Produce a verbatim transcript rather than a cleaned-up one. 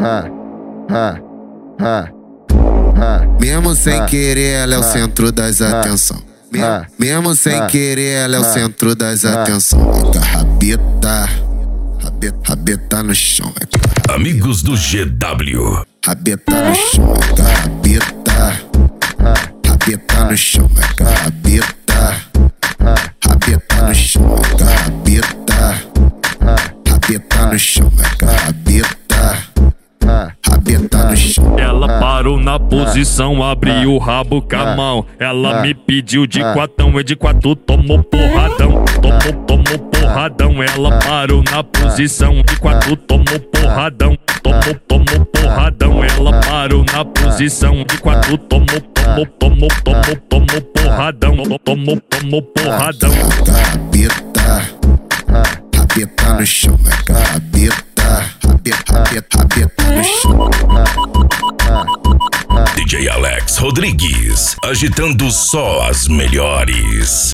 Mesmo sem querer, ela é o centro das atenções. Mesmo sem querer, ela é o centro das atenções. É com a rabeta, rabeta, rabeta no chão. É com a Amigos do G W. Rabeta no chão, é com a rabeta, rabeta no chão, é com a rabeta, rabeta no chão, é com a rabeta, rabeta no chão, é com a rabeta, rabeta no chão. Ela parou na posição, abriu o rabo com a mão. Ela me pediu de quatão, e de quatro tomou porradão. Tomou, tomou porradão. Ela parou na posição, de quatro tomou porradão. Tomou, tomou porradão. Ela parou na posição, de quatro tomou, tomou, tomou, tomou, tomou porradão. Tomou, tomou porradão. Rabeta, rabeta no chão, é com a rabeta, rabeta, rabeta, rabeta no chão. D J Alex Rodrigues, agitando só as melhores.